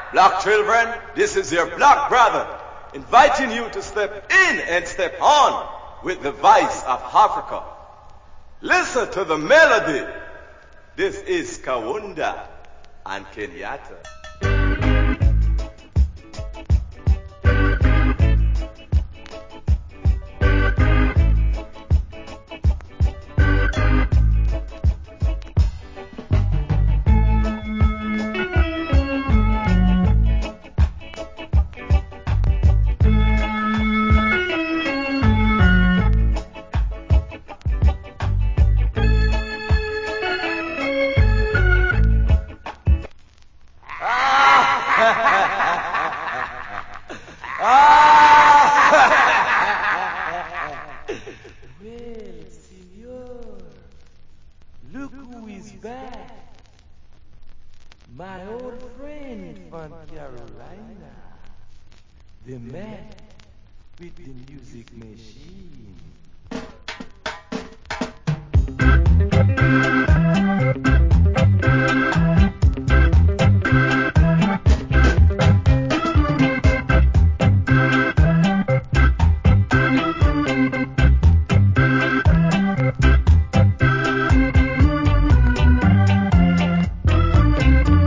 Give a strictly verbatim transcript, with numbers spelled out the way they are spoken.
Black children, this is your black brother, inviting you to step in and step on with the voice of Africa. Listen to the melody. This is Kawunda and Kenyatta. Well, senor, look who is back. My old friend from Carolina. The man with the music machine.